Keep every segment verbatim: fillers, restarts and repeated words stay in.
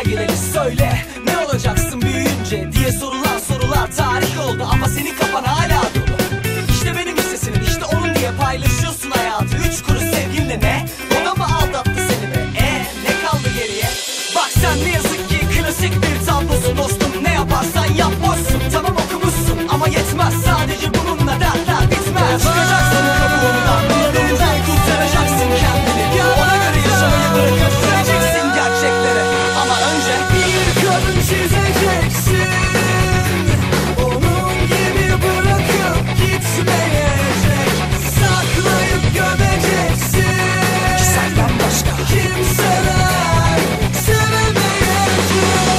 sevgilini söyle, ne olacaksın büyüyünce diye sorulan sorular tarih oldu ama senin kafan hala dolu. İşte benim hissesinin, işte onun diye paylaşıyorsun hayatı. Üç kuruş sevginle ne? O da mı aldattı seni be? Eee ne kaldı geriye? Bak sen ne yazık ki klasik bir tablosun dostum. Ne yaparsan yap boşsun. Tamam okumuşsun ama yetmez, sadece bununla dertler bitmez. Çıkacaksın kabuğundan, bunalımdan kurtaracaksın kendini. Ona göre yaşamayı bırakıp süreceksin gerçeklere. Ama önce bir kadın çizeceksin, onun gibi bırakıp gitmeyecek. Saklayıp gömeceksin, senden başka kimseler sevemeyecek.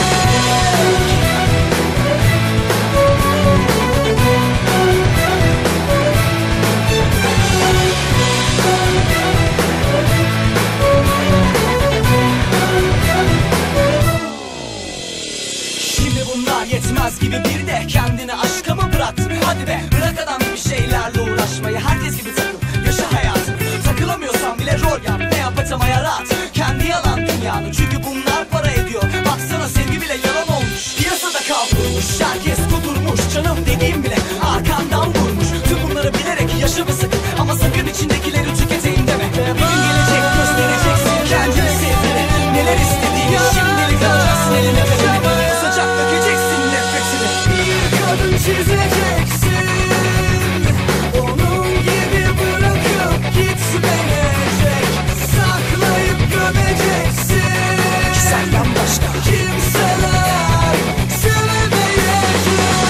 Şimdi bunlar yetmez gibi bir de kendini aşka mı bıraktın? Hadi be bırak adam gibi şeylerle uğraşmayı. Herkes gibi takıl, yaşa hayatını. Takılamıyorsan bile rol yap, ne yapacağım hayat. Kendi yalan dünyanı, çünkü bunlar para ediyor. Baksana sevgi bile yalan olmuş, piyasada kavrulmuş. Herkes kudurmuş, canım dediğim bile arkandan vurmuş. Tüm bunları bilerek yaşa ve sakın, ama sakın içindekileri tüketeyim deme. Bir gün gelecek göstereceksin kendini sevdiğini, neler istediğini. Şimdilik alacaksın eline kalemi, kusacak dökeceksin nefretini. Bir kadın çizeceksin, onun gibi bırakıp gitmeyecek. Saklayıp gömeceksin, senden başka kimseler sevemeyecek.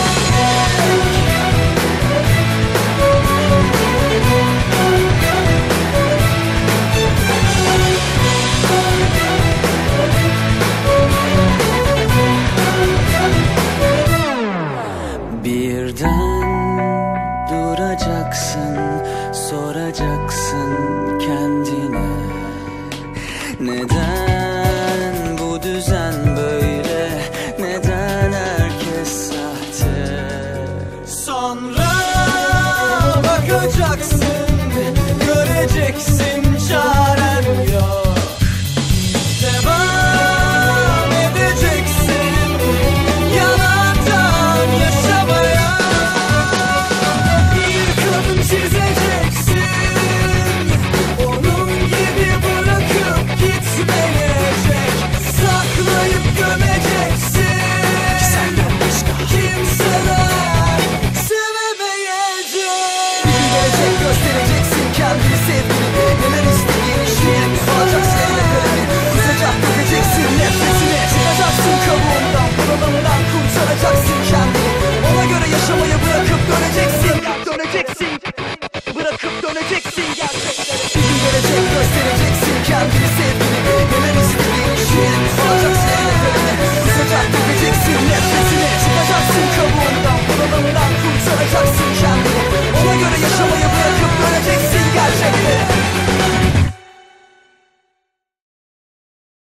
Birden duracaksın, soracaksın kendine, neden